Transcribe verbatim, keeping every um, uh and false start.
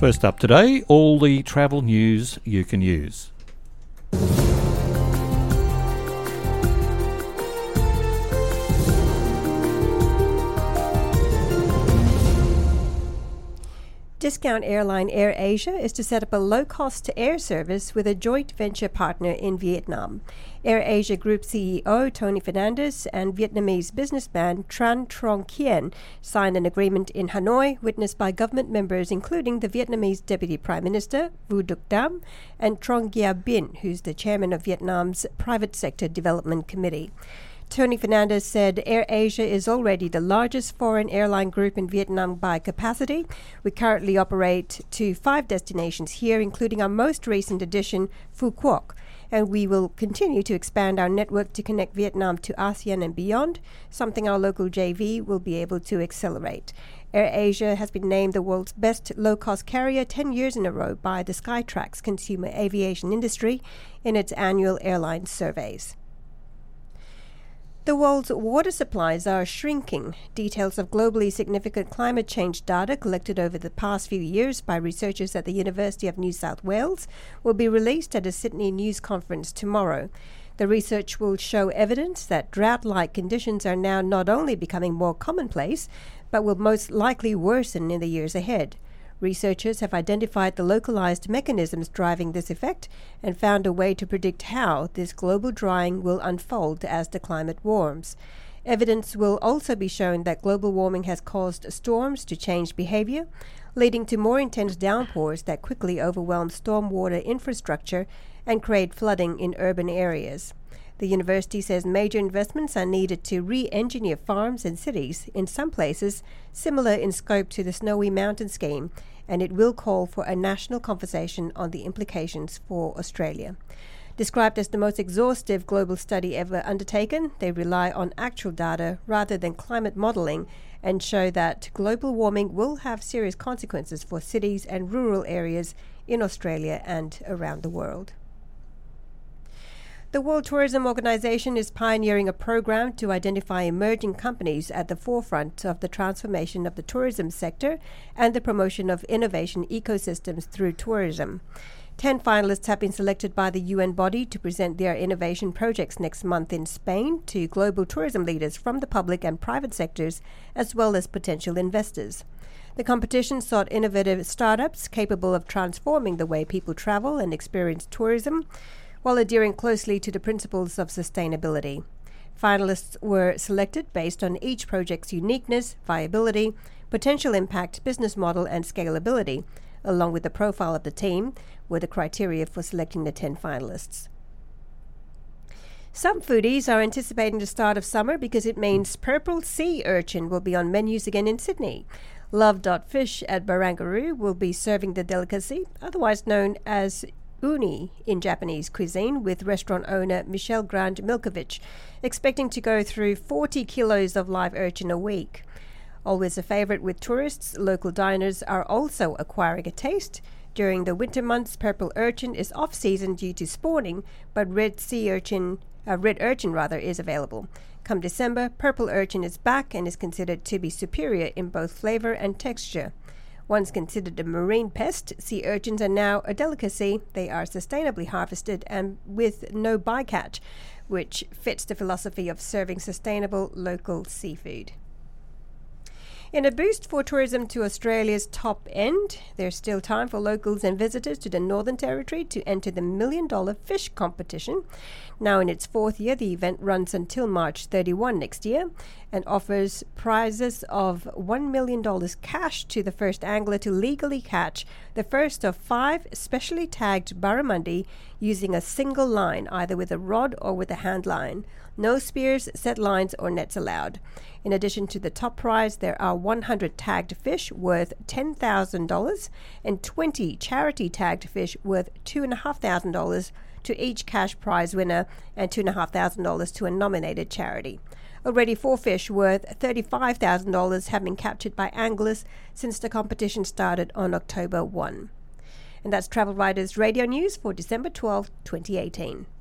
First up today, all the travel news you can use. Discount airline AirAsia is to set up a low-cost air service with a joint venture partner in Vietnam. AirAsia Group C E O Tony Fernandes and Vietnamese businessman Tran Trong Kien signed an agreement in Hanoi, witnessed by government members including the Vietnamese Deputy Prime Minister Vu Duc Dam and Trong Gia Binh, who's the chairman of Vietnam's Private Sector Development Committee. Tony Fernandes said AirAsia is already the largest foreign airline group in Vietnam by capacity. We currently operate to five destinations here, including our most recent addition, Phu Quoc, and we will continue to expand our network to connect Vietnam to ASEAN and beyond, something our local J V will be able to accelerate. AirAsia has been named the world's best low-cost carrier ten years in a row by the Skytrax consumer aviation industry in its annual airline surveys. The world's water supplies are shrinking. Details of globally significant climate change data collected over the past few years by researchers at the University of New South Wales will be released at a Sydney News Conference tomorrow. The research will show evidence that drought-like conditions are now not only becoming more commonplace, but will most likely worsen in the years ahead. Researchers have identified the localized mechanisms driving this effect and found a way to predict how this global drying will unfold as the climate warms. Evidence will also be shown that global warming has caused storms to change behavior, leading to more intense downpours that quickly overwhelm stormwater infrastructure and create flooding in urban areas. The university says major investments are needed to re-engineer farms and cities, in some places similar in scope to the Snowy Mountain scheme, and it will call for a national conversation on the implications for Australia. Described as the most exhaustive global study ever undertaken, they rely on actual data rather than climate modelling and show that global warming will have serious consequences for cities and rural areas in Australia and around the world. The World Tourism Organization is pioneering a program to identify emerging companies at the forefront of the transformation of the tourism sector and the promotion of innovation ecosystems through tourism. Ten finalists have been selected by the U N body to present their innovation projects next month in Spain to global tourism leaders from the public and private sectors, as well as potential investors. The competition sought innovative startups capable of transforming the way people travel and experience tourism, while adhering closely to the principles of sustainability. Finalists were selected based on each project's uniqueness, viability, potential impact, business model, and scalability, along with the profile of the team, were the criteria for selecting the ten finalists. Some foodies are anticipating the start of summer because it means purple sea urchin will be on menus again in Sydney. Love dot Fish at Barangaroo will be serving the delicacy, otherwise known as uni in Japanese cuisine, with restaurant owner Michelle Grand Milkovich expecting to go through forty kilos of live urchin a week. Always a favorite with tourists, local diners are also acquiring a taste. During the winter months, purple urchin is off-season due to spawning, but red sea urchin, uh, red urchin rather, is available. Come December, purple urchin is back and is considered to be superior in both flavor and texture. Once considered a marine pest, sea urchins are now a delicacy. They are sustainably harvested and with no bycatch, which fits the philosophy of serving sustainable local seafood. In a boost for tourism to Australia's top end, there's still time for locals and visitors to the Northern Territory to enter the Million Dollar Fish Competition. Now in its fourth year, the event runs until March thirty-first next year and offers prizes of one million dollars cash to the first angler to legally catch the first of five specially tagged barramundi using a single line, either with a rod or with a hand line. No spears, set lines, or nets allowed. In addition to the top prize, there are one hundred tagged fish worth ten thousand dollars and twenty charity tagged fish worth two thousand five hundred dollars to each cash prize winner and two thousand five hundred dollars to a nominated charity. Already four fish worth thirty-five thousand dollars have been captured by anglers since the competition started on October first. And that's Travel Writers Radio News for December twelfth, twenty eighteen.